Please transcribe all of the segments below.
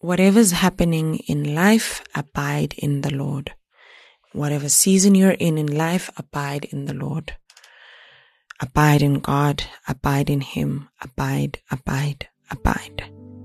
Whatever's happening in life, abide in the Lord. Whatever season you're in life, abide in the Lord. Abide in God, abide in Him, abide, abide, abide.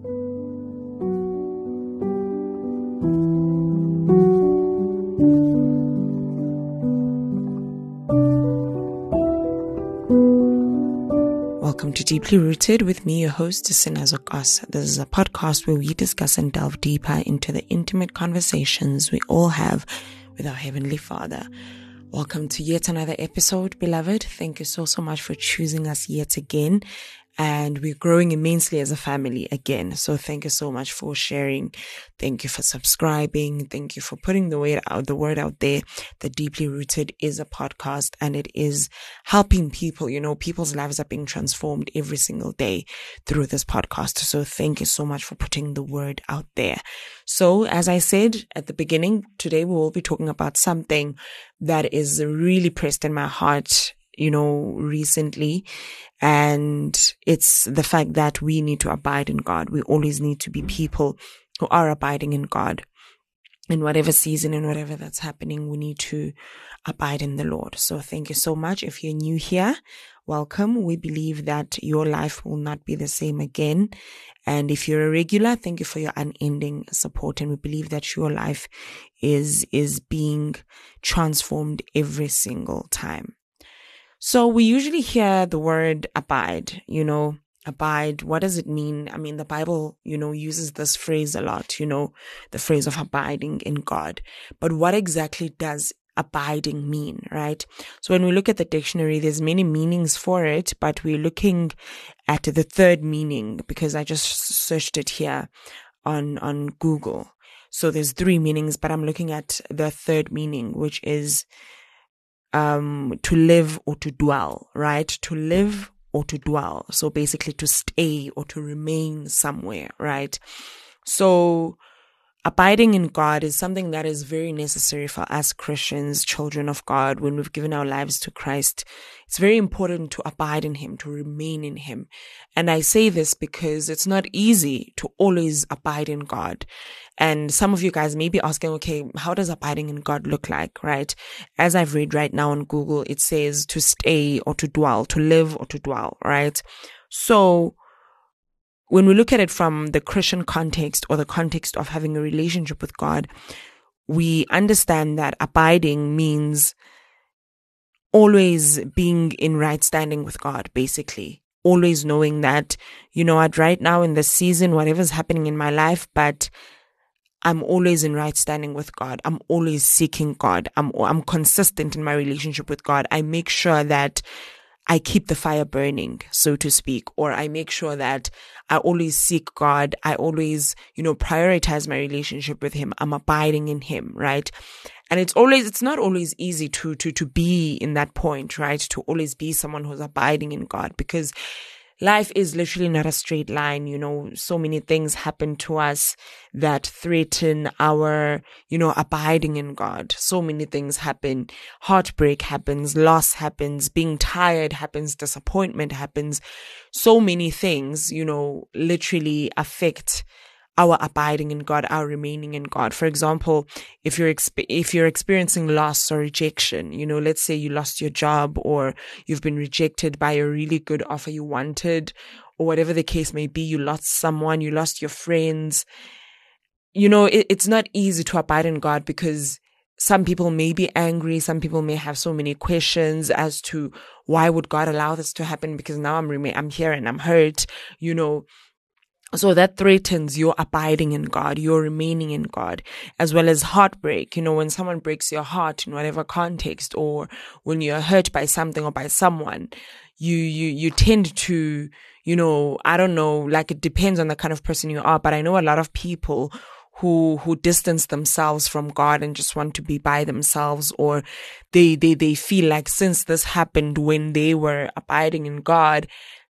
Welcome to Deeply Rooted with me, your host, Sinazo Kos. This is a podcast where we discuss and delve deeper into the intimate conversations we all have with our Heavenly Father. Welcome to yet another episode, beloved. Thank you so much for choosing us yet again. And we're growing immensely as a family again. So thank you so much for sharing. Thank you for subscribing. Thank you for putting the word out there that Deeply Rooted is a podcast and it is helping people. You know, people's lives are being transformed every single day through this podcast. So thank you so much for putting the word out there. So as I said at the beginning, today we will be talking about something that is really pressed in my heart, recently. And it's the fact that we need to abide in God. We always need to be people who are abiding in God. In whatever season and whatever that's happening, we need to abide in the Lord. So thank you so much. If you're new here, welcome. We believe that your life will not be the same again. And if you're a regular, thank you for your unending support. And we believe that your life is being transformed every single time. So we usually hear the word abide, abide. What does it mean? I mean, the Bible, uses this phrase a lot, the phrase of abiding in God. But what exactly does abiding mean, right? So when we look at the dictionary, there's many meanings for it, but we're looking at the third meaning because I just searched it here on Google. So there's three meanings, but I'm looking at the third meaning, which is to live or to dwell, right? To live or to dwell. So basically to stay or to remain somewhere, right? So abiding in God is something that is very necessary for us Christians, children of God, when we've given our lives to Christ. It's very important to abide in Him, to remain in Him. And I say this because it's not easy to always abide in God. And some of you guys may be asking, okay, how does abiding in God look like, right? As I've read right now on Google, it says to stay or to dwell, to live or to dwell, right? So when we look at it from the Christian context or the context of having a relationship with God, we understand that abiding means always being in right standing with God, basically. Always knowing that, right now in this season, whatever's happening in my life, but I'm always in right standing with God. I'm always seeking God. I'm consistent in my relationship with God. I make sure that I keep the fire burning, so to speak, or I make sure that I always seek God. I always, prioritize my relationship with Him. I'm abiding in Him, right? And it's not always easy to be in that point, right? To always be someone who's abiding in God, because life is literally not a straight line. So many things happen to us that threaten our, abiding in God. So many things happen. Heartbreak happens, loss happens, being tired happens, disappointment happens. So many things, literally affect our abiding in God, our remaining in God. For example, if you're experiencing loss or rejection, let's say you lost your job or you've been rejected by a really good offer you wanted, or whatever the case may be, you lost someone, you lost your friends. It's not easy to abide in God because some people may be angry. Some people may have so many questions as to why would God allow this to happen? Because now I'm here and I'm hurt, So that threatens your abiding in God, your remaining in God, as well as heartbreak. When someone breaks your heart in whatever context, or when you're hurt by something or by someone, you tend to, I don't know, like it depends on the kind of person you are, but I know a lot of people who distance themselves from God and just want to be by themselves, or they feel like since this happened when they were abiding in God,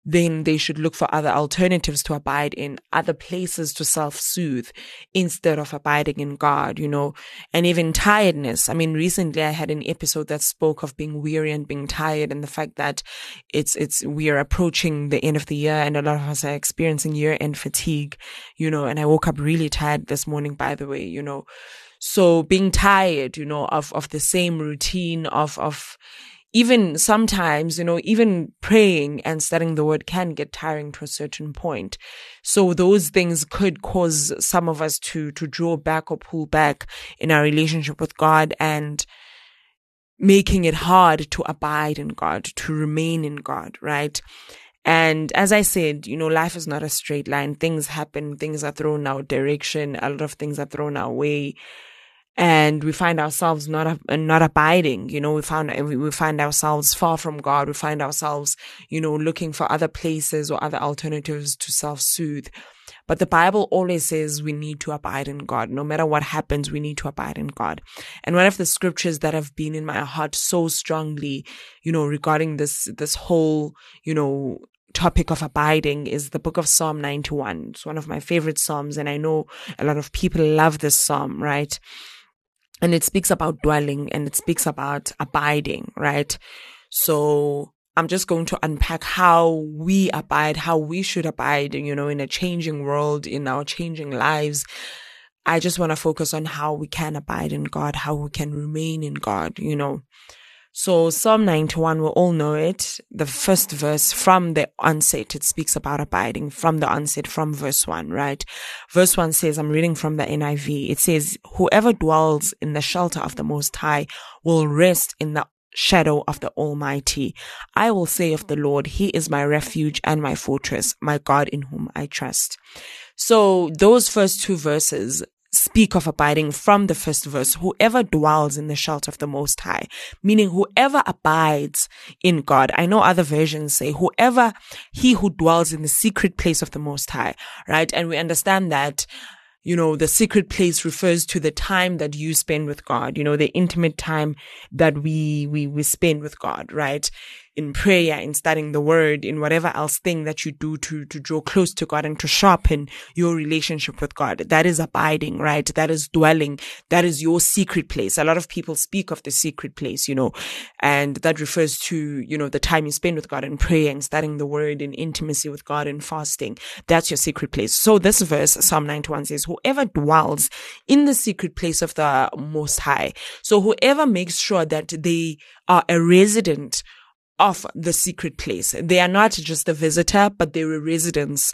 then they should look for other alternatives to abide in, other places to self-soothe instead of abiding in God, and even tiredness. I mean, recently I had an episode that spoke of being weary and being tired, and the fact that we are approaching the end of the year, and a lot of us are experiencing year-end fatigue, and I woke up really tired this morning, by the way, So being tired, of the same routine of even sometimes, even praying and studying the word can get tiring to a certain point. So those things could cause some of us to draw back or pull back in our relationship with God, and making it hard to abide in God, to remain in God, right? And as I said, life is not a straight line. Things happen, things are thrown our direction, a lot of things are thrown our way. And we find ourselves not abiding, we find ourselves far from God. We find ourselves, looking for other places or other alternatives to self-soothe. But the Bible always says we need to abide in God. No matter what happens, we need to abide in God. And one of the scriptures that have been in my heart so strongly, regarding this whole, topic of abiding is the book of Psalm 91. It's one of my favorite Psalms, and I know a lot of people love this Psalm, right? And it speaks about dwelling, and it speaks about abiding, right? So I'm just going to unpack how we abide, how we should abide, in a changing world, in our changing lives. I just want to focus on how we can abide in God, how we can remain in God, So Psalm 91, we all know it. The first verse from the onset, it speaks about abiding from the onset, from verse 1, right? Verse 1 says, I'm reading from the NIV. It says, whoever dwells in the shelter of the Most High will rest in the shadow of the Almighty. I will say of the Lord, He is my refuge and my fortress, my God in whom I trust. So those first two verses speak of abiding from the first verse. Whoever dwells in the shelter of the Most High, meaning whoever abides in God. I know other versions say he who dwells in the secret place of the Most High, right? And we understand that, the secret place refers to the time that you spend with God, the intimate time that we spend with God, right? In prayer, in studying the word, in whatever else thing that you do to draw close to God and to sharpen your relationship with God. That is abiding, right? That is dwelling. That is your secret place. A lot of people speak of the secret place, and that refers to, the time you spend with God in prayer and studying the word, in intimacy with God and fasting. That's your secret place. So this verse, Psalm 91 says, whoever dwells in the secret place of the Most High. So whoever makes sure that they are a resident of the secret place. They are not just a visitor, but they're a resident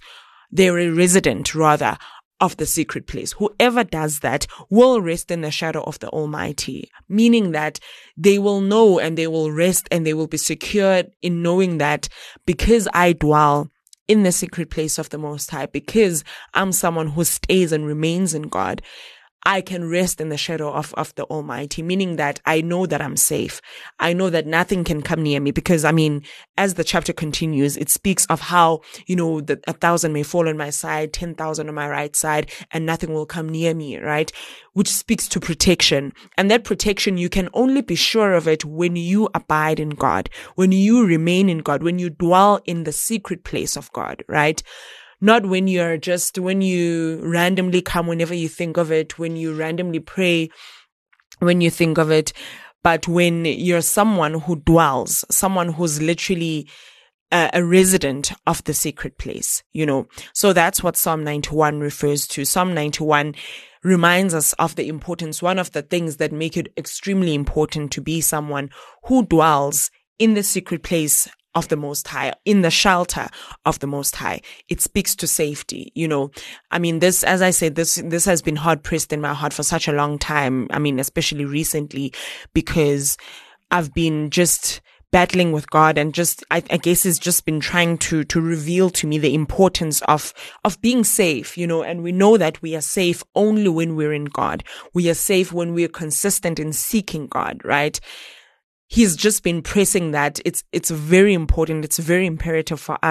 rather of the secret place. Whoever does that will rest in the shadow of the Almighty, meaning that they will know and they will rest and they will be secured in knowing that because I dwell in the secret place of the Most High, because I'm someone who stays and remains in God, I can rest in the shadow of the Almighty, meaning that I know that I'm safe. I know that nothing can come near me because, as the chapter continues, it speaks of how, that 1,000 may fall on my side, 10,000 on my right side, and nothing will come near me, right? Which speaks to protection. And that protection, you can only be sure of it when you abide in God, when you remain in God, when you dwell in the secret place of God, right? Not when you randomly come whenever you think of it, when you randomly pray, when you think of it, but when you're someone who dwells, someone who's literally a resident of the secret place, So that's what Psalm 91 refers to. Psalm 91 reminds us of the importance, one of the things that make it extremely important to be someone who dwells in the secret place of the Most High, in the shelter of the Most High. It speaks to safety, this, as I said, this has been hard pressed in my heart for such a long time. Especially recently, because I've been just battling with God and I guess it's just been trying to reveal to me the importance of being safe, and we know that we are safe only when we're in God. We are safe when we are consistent in seeking God, right? He's just been pressing that it's very important. It's very imperative for us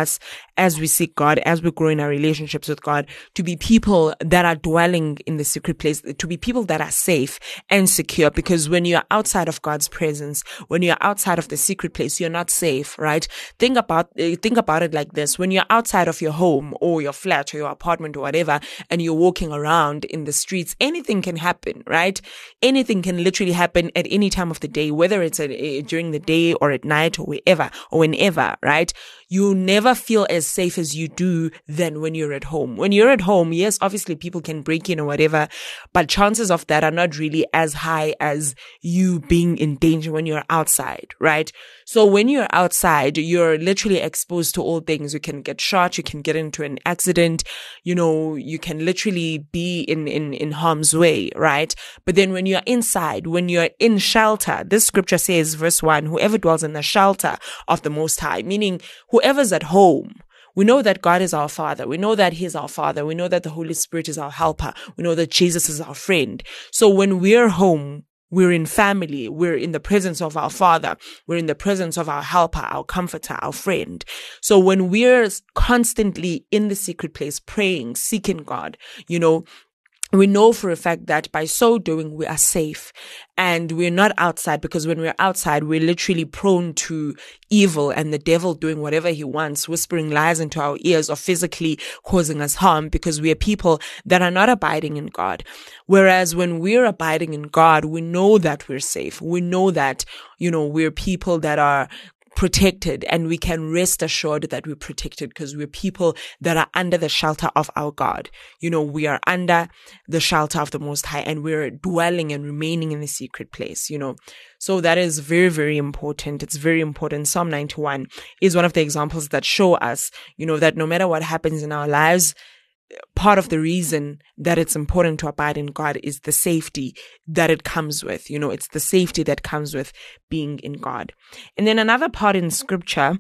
as we seek God, as we grow in our relationships with God, to be people that are dwelling in the secret place, to be people that are safe and secure. Because when you're outside of God's presence, when you're outside of the secret place, you're not safe, right? Think about it like this. When you're outside of your home or your flat or your apartment or whatever, and you're walking around in the streets, anything can happen, right? Anything can literally happen at any time of the day, whether it's during the day or at night or wherever or whenever, right? You never feel as safe as you do than when you're at home. When you're at home, yes, obviously people can break in or whatever, but chances of that are not really as high as you being in danger when you're outside, right? So when you're outside, you're literally exposed to all things. You can get shot, you can get into an accident, you can literally be in harm's way, right? But then when you're inside, when you're in shelter, this scripture says, verse 1, whoever dwells in the shelter of the Most High, meaning whoever's at home. We know that God is our Father. We know that He's our Father. We know that the Holy Spirit is our helper. We know that Jesus is our friend. So when we're home, we're in family. We're in the presence of our Father. We're in the presence of our helper, our comforter, our friend. So when we're constantly in the secret place, praying, seeking God, we know for a fact that by so doing, we are safe and we're not outside, because when we're outside, we're literally prone to evil and the devil doing whatever he wants, whispering lies into our ears or physically causing us harm, because we are people that are not abiding in God. Whereas when we're abiding in God, we know that we're safe. We know that, we're people that are protected, and we can rest assured that we're protected because we're people that are under the shelter of our God. We are under the shelter of the Most High, and we're dwelling and remaining in the secret place, So that is very, very important. It's very important. Psalm 91 is one of the examples that show us, that no matter what happens in our lives, part of the reason that it's important to abide in God is the safety that it comes with. It's the safety that comes with being in God. And then another part in scripture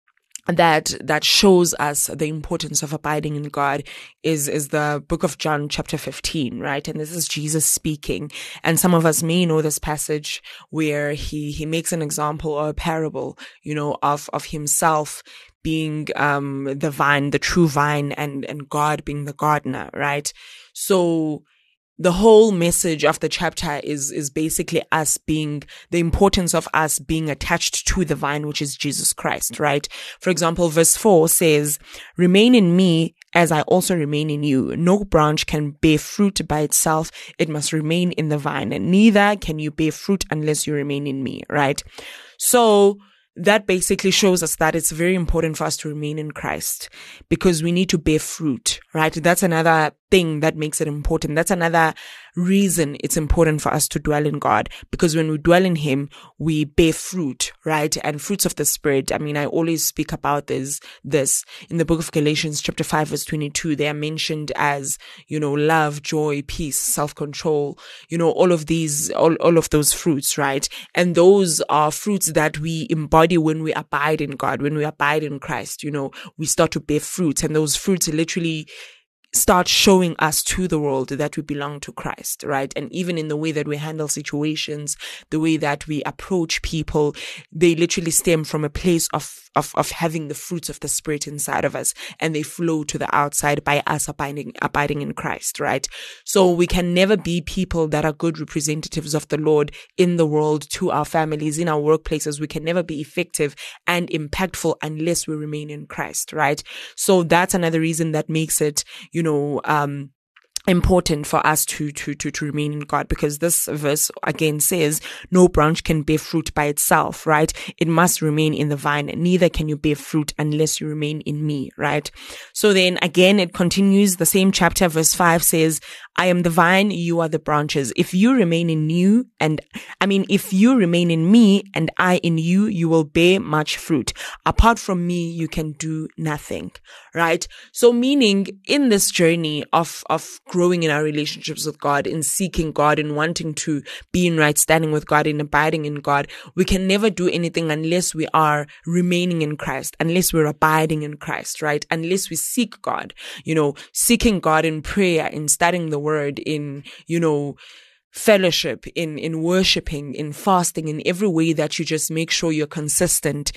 that shows us the importance of abiding in God is the book of John chapter 15, right? And this is Jesus speaking. And some of us may know this passage where he makes an example or a parable, of himself being the vine, the true vine, and God being the gardener, right? So the whole message of the chapter is basically the importance of us being attached to the vine, which is Jesus Christ, right? For example, verse 4 says, "Remain in me as I also remain in you. No branch can bear fruit by itself. It must remain in the vine. And neither can you bear fruit unless you remain in me," right? So that basically shows us that it's very important for us to remain in Christ, because we need to bear fruit, right? That's another thing that makes it important. That's another reason it's important for us to dwell in God, because when we dwell in Him, we bear fruit, right? And fruits of the Spirit. I always speak about this in the book of Galatians chapter 5 verse 22. They are mentioned as, love, joy, peace, self-control, all of those fruits, right? And those are fruits that we embody when we abide in God, when we abide in Christ, we start to bear fruits, and those fruits literally start showing us to the world that we belong to Christ, right? And even in the way that we handle situations, the way that we approach people, they literally stem from a place of having the fruits of the Spirit inside of us, and they flow to the outside by us abiding in Christ, right? So we can never be people that are good representatives of the Lord in the world, to our families, in our workplaces. We can never be effective and impactful unless we remain in Christ, right? So that's another reason that makes it, important for us to remain in God, because this verse again says, no branch can bear fruit by itself, right? It must remain in the vine. Neither can you bear fruit unless you remain in me, right? So then again, it continues, the same chapter, verse 5 says, I am the vine, you are the branches. If you remain in me and I in you, you will bear much fruit. Apart from me, you can do nothing, right? So meaning in this journey of growing in our relationships with God, in seeking God, in wanting to be in right standing with God, in abiding in God, we can never do anything unless we are remaining in Christ, unless we're abiding in Christ, right? Unless we seek God, seeking God in prayer, in studying the word, in, fellowship, in worshiping, in fasting, in every way that you just make sure you're consistent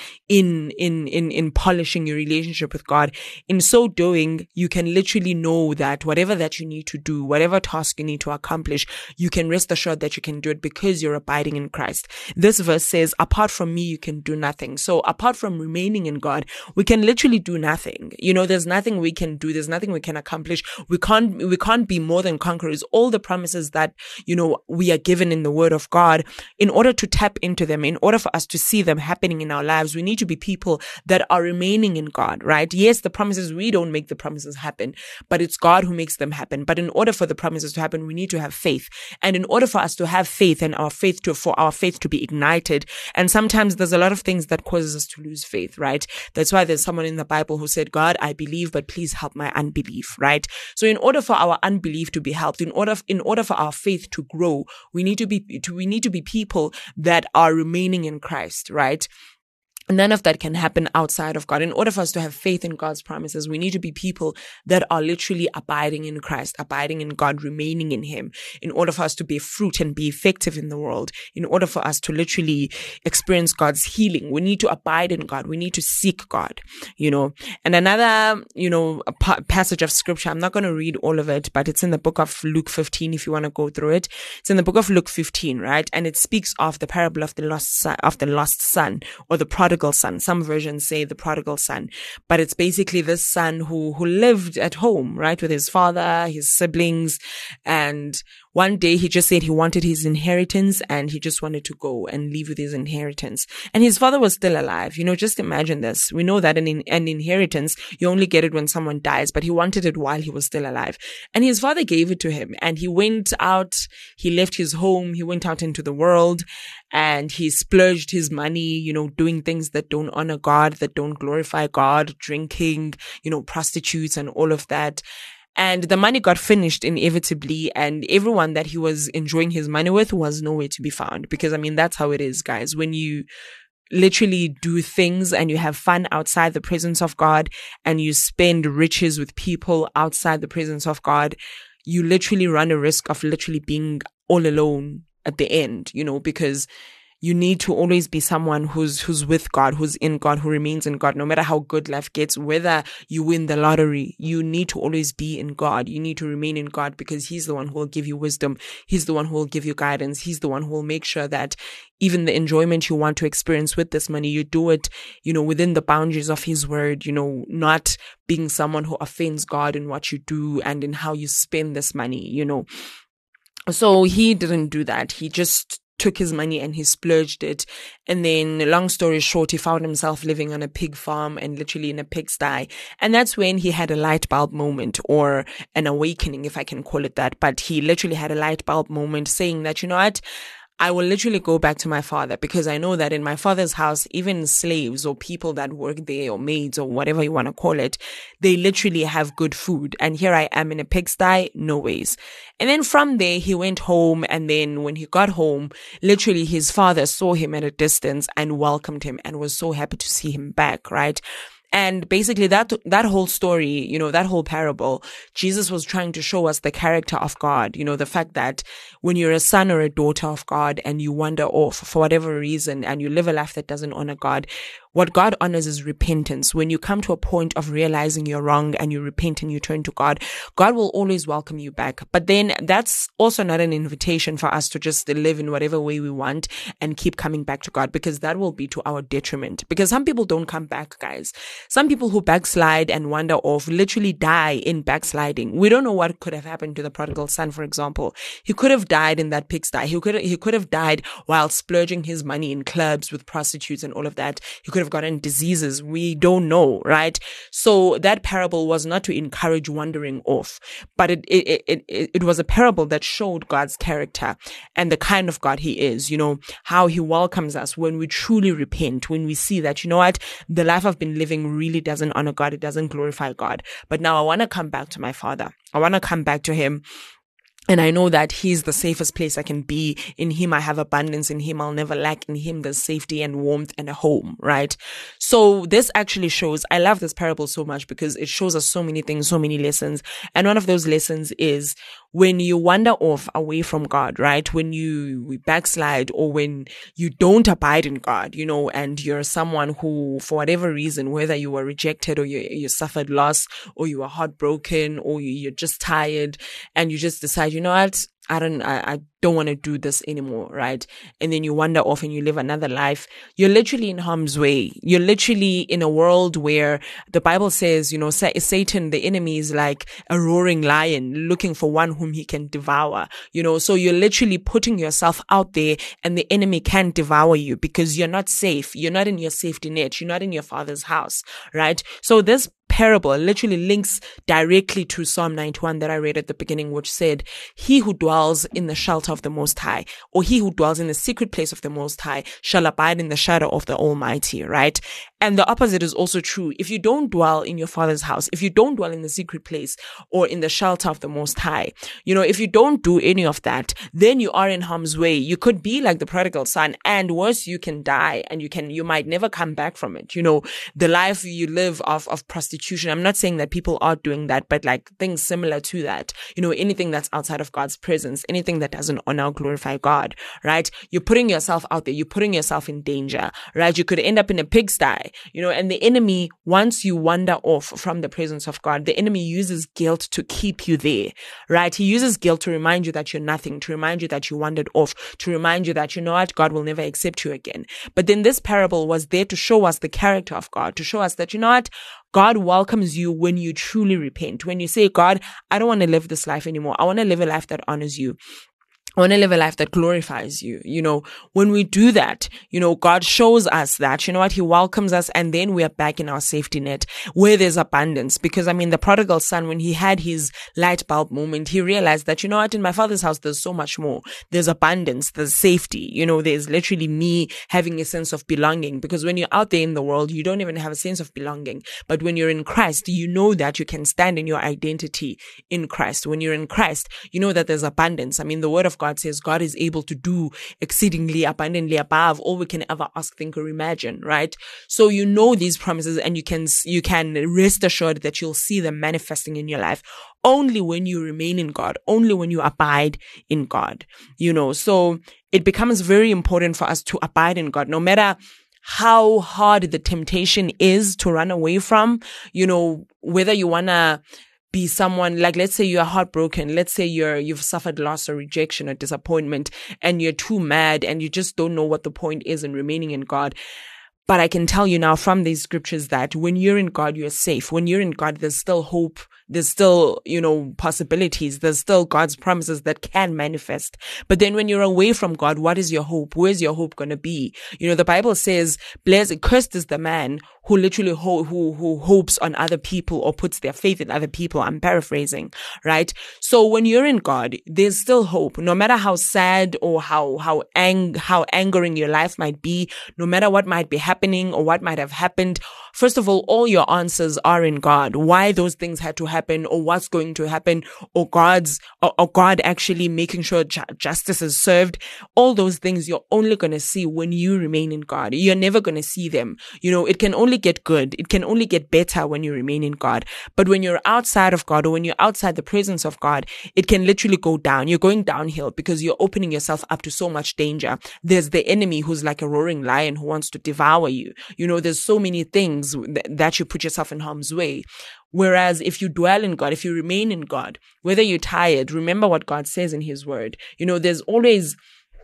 in polishing your relationship with God. In so doing, you can literally know that whatever that you need to do, whatever task you need to accomplish, you can rest assured that you can do it because you're abiding in Christ. This verse says, apart from me, you can do nothing. So apart from remaining in God, we can literally do nothing. There's nothing we can do. There's nothing we can accomplish. We can't be more than conquerors. All the promises that, we are given in the word of God, in order to tap into them, in order for us to see them happening in our lives, we need to be people that are remaining in God, right? Yes, the promises, we don't make the promises happen, but it's God who makes them happen. But in order for the promises to happen, we need to have faith. And in order for us to have faith and for our faith to be ignited, and sometimes there's a lot of things that causes us to lose faith, right? That's why there's someone in the Bible who said, God, I believe, but please help my unbelief, right? So in order for our unbelief to be helped, in order for our faith to grow, we need to be people that are remaining in Christ, right? None of that can happen outside of God. In order for us to have faith in God's promises, we need to be people that are literally abiding in Christ, abiding in God, remaining in Him. In order for us to bear fruit and be effective in the world, in order for us to literally experience God's healing, we need to abide in God. We need to seek God, And another, passage of scripture, I'm not going to read all of it, but it's in the book of Luke 15, if you want to go through it. It's in the book of Luke 15, right? And it speaks of the parable of the lost son, or the prodigal son. Some versions say the prodigal son, but it's basically this son who lived at home, right, with his father, his siblings, and one day he just said he wanted his inheritance and he just wanted to go and leave with his inheritance. And his father was still alive. Just imagine this. We know that an inheritance, you only get it when someone dies, but he wanted it while he was still alive. And his father gave it to him, and he went out, he left his home, he went out into the world, and he splurged his money, doing things that don't honor God, that don't glorify God, drinking, prostitutes and all of that. And the money got finished inevitably, and everyone that he was enjoying his money with was nowhere to be found. Because, that's how it is, guys. When you literally do things and you have fun outside the presence of God, and you spend riches with people outside the presence of God, you literally run a risk of literally being all alone at the end, because you need to always be someone who's with God, who's in God, who remains in God. No matter how good life gets, whether you win the lottery, you need to always be in God. You need to remain in God, because He's the one who will give you wisdom. He's the one who will give you guidance. He's the one who will make sure that even the enjoyment you want to experience with this money, you do it, within the boundaries of His word, not being someone who offends God in what you do and in how you spend this money, So he didn't do that. He just took his money and he splurged it. And then, long story short, he found himself living on a pig farm and literally in a pigsty. And that's when he had a light bulb moment, or an awakening, if I can call it that. But he literally had a light bulb moment saying that, what? I will literally go back to my father, because I know that in my father's house, even slaves or people that work there, or maids or whatever you want to call it, they literally have good food. And here I am in a pigsty, no ways. And then from there, he went home. And then when he got home, literally his father saw him at a distance and welcomed him and was so happy to see him back, right? And basically that whole story, that whole parable, Jesus was trying to show us the character of God. The fact that when you're a son or a daughter of God and you wander off for whatever reason and you live a life that doesn't honor God, what God honors is repentance. When you come to a point of realizing you're wrong and you repent and you turn to God, God will always welcome you back. But then that's also not an invitation for us to just live in whatever way we want and keep coming back to God, because that will be to our detriment. Because some people don't come back, guys. Some people who backslide and wander off literally die in backsliding. We don't know what could have happened to the prodigal son, for example. He could have died in that pigsty. He could have died while splurging his money in clubs with prostitutes and all of that. He could have gotten diseases. We don't know, right? So that parable was not to encourage wandering off, but it was a parable that showed God's character and the kind of God He is, how He welcomes us when we truly repent, when we see that, the life I've been living really doesn't honor God. It doesn't glorify God. But now I want to come back to my Father. I want to come back to Him. And I know that He's the safest place I can be. In Him, I have abundance. In Him, I'll never lack. In Him, there's safety and warmth and a home, right? So this actually shows, I love this parable so much because it shows us so many things, so many lessons. And one of those lessons is when you wander off away from God, right? When you backslide, or when you don't abide in God, and you're someone who, for whatever reason, whether you were rejected, or you suffered loss, or you were heartbroken, or you're just tired, and you just decide, you know what? I don't want to do this anymore, right? And then you wander off and you live another life. You're literally in harm's way. You're literally in a world where the Bible says, Satan, the enemy, is like a roaring lion looking for one whom he can devour, so you're literally putting yourself out there, and the enemy can't devour you because you're not safe. You're not in your safety net. You're not in your Father's house, right? So this parable literally links directly to Psalm 91 that I read at the beginning, which said, he who dwells in the shelter of the Most High, or he who dwells in the secret place of the Most High, shall abide in the shadow of the Almighty, right? And the opposite is also true. If you don't dwell in your Father's house, if you don't dwell in the secret place or in the shelter of the Most High, if you don't do any of that, then you are in harm's way. You could be like the prodigal son, and worse, you can die, and you might never come back from it. The life you live of prostitution. I'm not saying that people are doing that, but like things similar to that, anything that's outside of God's presence, anything that doesn't honor or glorify God, right? You're putting yourself out there. You're putting yourself in danger, right? You could end up in a pigsty, and the enemy, once you wander off from the presence of God, the enemy uses guilt to keep you there, right? He uses guilt to remind you that you're nothing, to remind you that you wandered off, to remind you that, God will never accept you again. But then this parable was there to show us the character of God, to show us that, God welcomes you when you truly repent. When you say, God, I don't want to live this life anymore. I want to live a life that honors you. I want to live a life that glorifies you. When we do that, God shows us that, He welcomes us, and then we are back in our safety net where there's abundance. Because the prodigal son, when he had his light bulb moment, he realized that, in my Father's house, there's so much more. There's abundance, there's safety, there's literally me having a sense of belonging. Because when you're out there in the world, you don't even have a sense of belonging. But when you're in Christ, you know that you can stand in your identity in Christ. When you're in Christ, you know that there's abundance. The word of God says God is able to do exceedingly abundantly above all we can ever ask, think, or imagine, right? So these promises, and you can rest assured that you'll see them manifesting in your life only when you remain in God, only when you abide in God, So it becomes very important for us to abide in God, no matter how hard the temptation is to run away from, whether you want to be someone, like, let's say you're heartbroken, let's say you've suffered loss or rejection or disappointment, and you're too mad and you just don't know what the point is in remaining in God. But I can tell you now from these scriptures that when you're in God, you're safe. When you're in God, there's still hope. There's still, possibilities. There's still God's promises that can manifest. But then when you're away from God, what is your hope? Where's your hope going to be? The Bible says, cursed is the man who literally who hopes on other people or puts their faith in other people. I'm paraphrasing, right? So when you're in God, there's still hope. No matter how sad or how angering your life might be, no matter what might be happening or what might have happened, first of all your answers are in God. Why those things had to happen, or what's going to happen, or God actually making sure justice is served. All those things you're only going to see when you remain in God. You're never going to see them. It can only get good. It can only get better when you remain in God. But when you're outside of God, or when you're outside the presence of God, it can literally go down. You're going downhill because you're opening yourself up to so much danger. There's the enemy who's like a roaring lion who wants to devour you. There's so many things that you put yourself in harm's way. Whereas if you dwell in God, if you remain in God, whether you're tired, remember what God says in His word. There's always,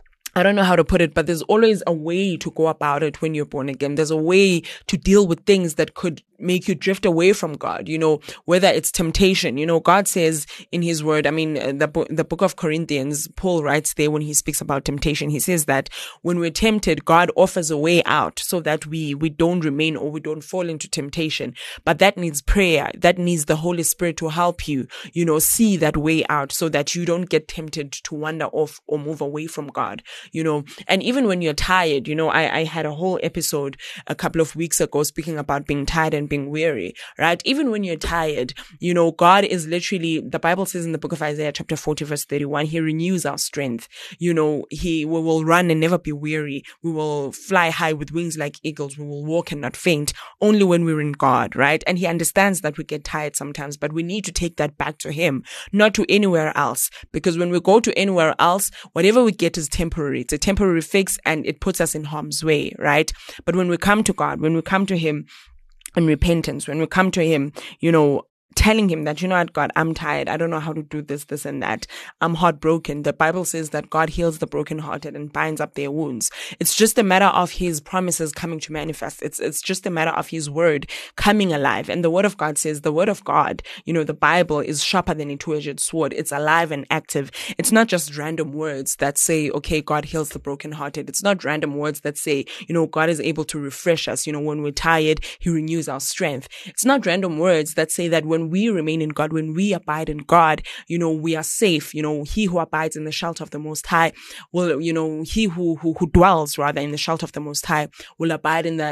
I don't know how to put it, but there's always a way to go about it when you're born again. There's a way to deal with things that could make you drift away from God, whether it's temptation. God says in His word, the book of Corinthians, Paul writes there when he speaks about temptation, he says that when we're tempted, God offers a way out so that we don't remain or we don't fall into temptation. But that needs prayer. That needs the Holy Spirit to help you, see that way out so that you don't get tempted to wander off or move away from God. and even when you're tired, I had a whole episode a couple of weeks ago speaking about being tired and being weary, right? Even when you're tired, God is literally, the Bible says in the book of Isaiah chapter 40 verse 31, he renews our strength. We will run and never be weary. We will fly high with wings like eagles. We will walk and not faint, only when we're in God, right? And he understands that we get tired sometimes, but we need to take that back to him, not to anywhere else. Because when we go to anywhere else, whatever we get is temporary. It's a temporary fix and it puts us in harm's way, right? But when we come to God, when we come to him in repentance, when we come to him, telling him that, what, God, I'm tired. I don't know how to do this and that. I'm heartbroken. The Bible says that God heals the brokenhearted and binds up their wounds. It's just a matter of his promises coming to manifest. It's just a matter of his word coming alive. And the word of God says, the word of God, the Bible is sharper than a two-edged sword. It's alive and active. It's not just random words that say, okay, God heals the brokenhearted. It's not random words that say, God is able to refresh us. When we're tired, he renews our strength. It's not random words that say that when we remain in God, when we abide in God, we are safe. He who abides in the shelter of the Most High will, he who dwells rather in the shelter of the Most High will abide in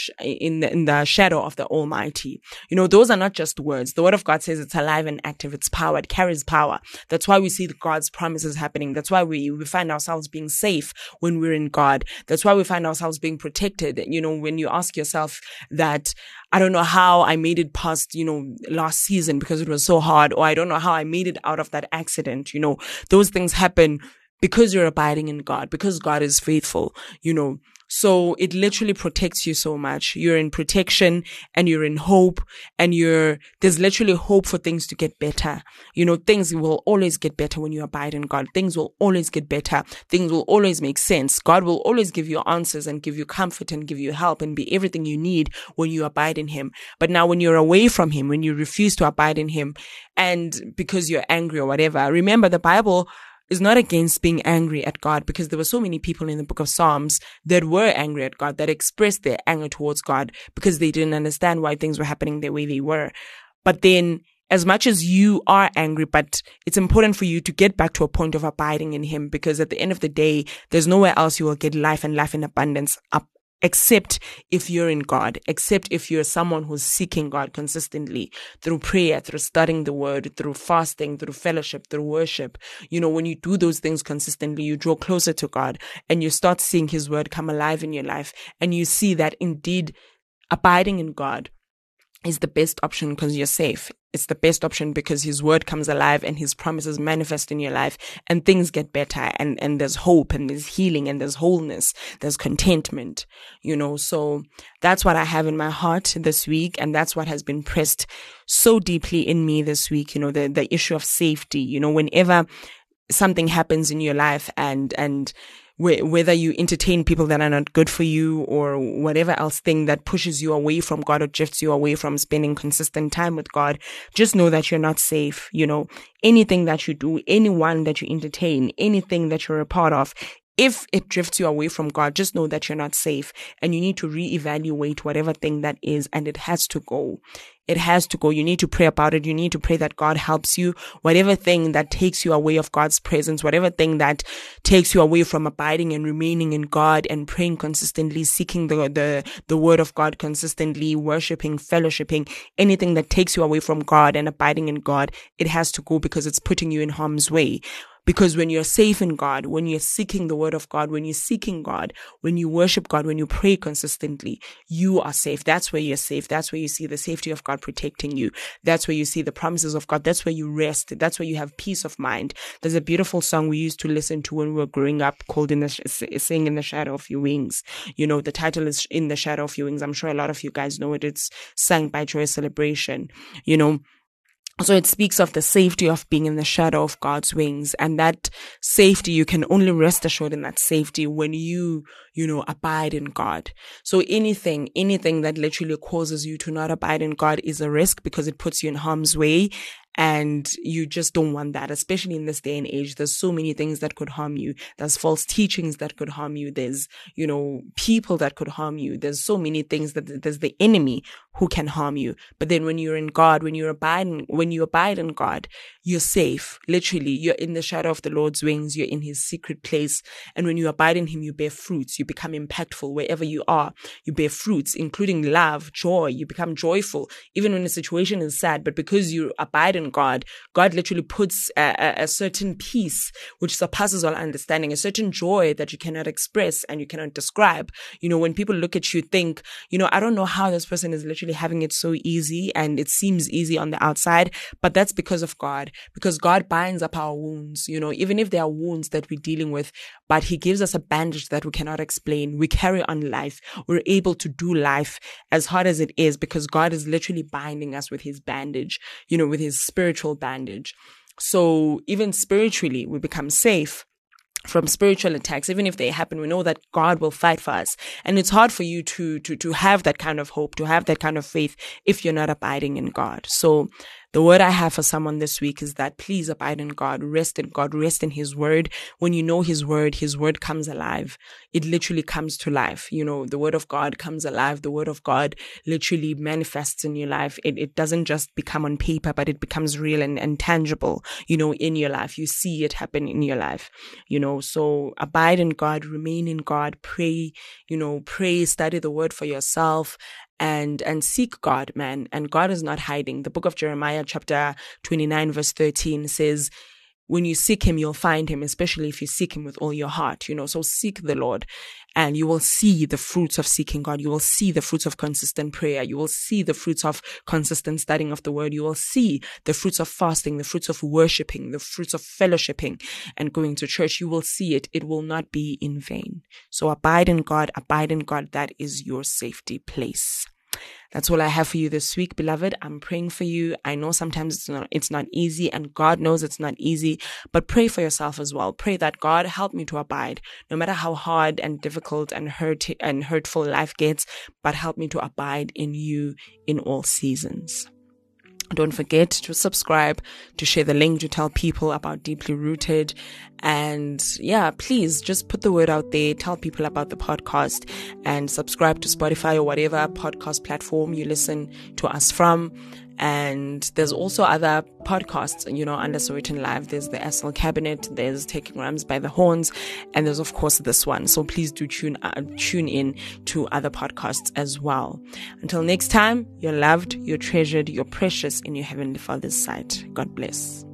the shadow of the Almighty. Those are not just words. The word of God says it's alive and active. It's power. It carries power. That's why we see God's promises happening. That's why we find ourselves being safe when we're in God. That's why we find ourselves being protected. When you ask yourself that, I don't know how I made it past, last season because it was so hard, or I don't know how I made it out of that accident. Those things happen because you're abiding in God, because God is faithful, So it literally protects you so much. You're in protection and you're in hope and there's literally hope for things to get better. Things will always get better when you abide in God. Things will always get better. Things will always make sense. God will always give you answers and give you comfort and give you help and be everything you need when you abide in him. But now when you're away from him, when you refuse to abide in him and because you're angry or whatever, remember the Bible is not against being angry at God, because there were so many people in the book of Psalms that were angry at God, that expressed their anger towards God because they didn't understand why things were happening the way they were. But then, as much as you are angry, but it's important for you to get back to a point of abiding in him, because at the end of the day, there's nowhere else you will get life and life in abundance except if you're in God, except if you're someone who's seeking God consistently through prayer, through studying the word, through fasting, through fellowship, through worship. When you do those things consistently, you draw closer to God and you start seeing his word come alive in your life. And you see that indeed abiding in God is the best option because you're safe. It's the best option because his word comes alive and his promises manifest in your life and things get better and there's hope and there's healing and there's wholeness, there's contentment, so that's what I have in my heart this week. And that's what has been pressed so deeply in me this week, the issue of safety, whenever something happens in your life and whether you entertain people that are not good for you or whatever else thing that pushes you away from God or drifts you away from spending consistent time with God, just know that you're not safe. Anything that you do, anyone that you entertain, anything that you're a part of, if it drifts you away from God, just know that you're not safe and you need to reevaluate whatever thing that is, and it has to go. It has to go. You need to pray about it. You need to pray that God helps you. Whatever thing that takes you away of God's presence, whatever thing that takes you away from abiding and remaining in God and praying consistently, seeking the word of God consistently, worshiping, fellowshipping, anything that takes you away from God and abiding in God, it has to go because it's putting you in harm's way. Because when you're safe in God, when you're seeking the word of God, when you're seeking God, when you worship God, when you pray consistently, you are safe. That's where you're safe. That's where you see the safety of God protecting you. That's where you see the promises of God. That's where you rest. That's where you have peace of mind. There's a beautiful song we used to listen to when we were growing up called Sing in the Shadow of Your Wings. The title is In the Shadow of Your Wings. I'm sure a lot of you guys know it. It's sung by Joy Celebration, So it speaks of the safety of being in the shadow of God's wings, and that safety, you can only rest assured in that safety when you abide in God. So anything that literally causes you to not abide in God is a risk because it puts you in harm's way. And you just don't want that, especially in this day and age. There's so many things that could harm you. There's false teachings that could harm you. There's, people that could harm you. There's so many things that there's the enemy who can harm you. But then when you're in God, when you abide in God, you're safe. Literally, you're in the shadow of the Lord's wings. You're in his secret place. And when you abide in him, you bear fruits. You become impactful wherever you are. You bear fruits, including love, joy. You become joyful, even when the situation is sad. But because you abide in God, God literally puts a certain peace which surpasses all understanding, a certain joy that you cannot express and you cannot describe. When people look at you, think, I don't know how this person is literally having it so easy, and it seems easy on the outside, but that's because of God, because God binds up our wounds, even if there are wounds that we're dealing with, but he gives us a bandage that we cannot explain. We carry on life. We're able to do life as hard as it is because God is literally binding us with his bandage, with his spiritual bandage. So even spiritually, we become safe from spiritual attacks. Even if they happen, we know that God will fight for us. And it's hard for you to have that kind of hope, to have that kind of faith if you're not abiding in God. So the word I have for someone this week is that please abide in God, rest in his word. When you know his word comes alive. It literally comes to life. The word of God comes alive. The word of God literally manifests in your life. It doesn't just become on paper, but it becomes real and tangible, in your life. You see it happen in your life, so abide in God, remain in God, pray, study the word for yourself. And seek God, man. And God is not hiding. The book of Jeremiah, chapter 29, verse 13 says, when you seek him, you'll find him, especially if you seek him with all your heart, so seek the Lord and you will see the fruits of seeking God. You will see the fruits of consistent prayer. You will see the fruits of consistent studying of the word. You will see the fruits of fasting, the fruits of worshiping, the fruits of fellowshipping and going to church. You will see it. It will not be in vain. So abide in God. That is your safety place. That's all I have for you this week, beloved. I'm praying for you. I know sometimes it's not easy, and God knows it's not easy, but pray for yourself as well. Pray that God help me to abide, no matter how hard and difficult and hurtful life gets, but help me to abide in you in all seasons. Don't forget to subscribe, to share the link, to tell people about Deeply Rooted. And please just put the word out there. Tell people about the podcast and subscribe to Spotify or whatever podcast platform you listen to us from. And there's also other podcasts, under Sowetan Live. There's the SL Cabinet, there's Taking Rams by the Horns, and there's of course this one. So please do tune in to other podcasts as well. Until next time, you're loved, you're treasured, you're precious in your Heavenly Father's sight. God bless.